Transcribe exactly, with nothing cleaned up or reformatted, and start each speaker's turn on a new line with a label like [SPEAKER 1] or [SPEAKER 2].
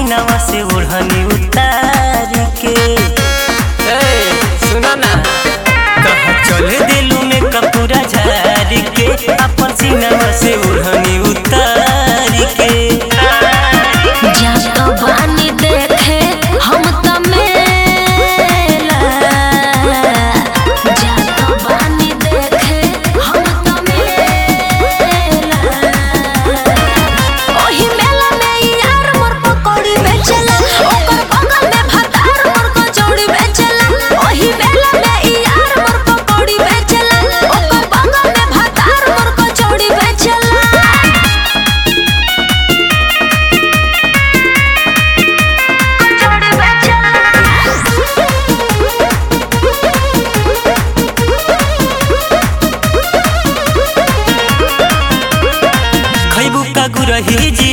[SPEAKER 1] सीनावा से ओढ़नी उतार के।
[SPEAKER 2] सुना ना
[SPEAKER 1] कहा चले दिलू में कपूरा झार के, अपन सीनावा से ओढ़नी उतार के।
[SPEAKER 3] जातो बानी देखे हम तमेला, जातो बानी देखे हम तमेला। ओही मेला में यार मोर पकौड़ी बेचला, ओकर बगल में भतार मोर कचौड़ी बेचला। ओही मेला में यार मोर पकौड़ी बेचला, ओकर बगल में भतार मोर कचौड़ी बेचला।
[SPEAKER 1] खैबू का गुरही जी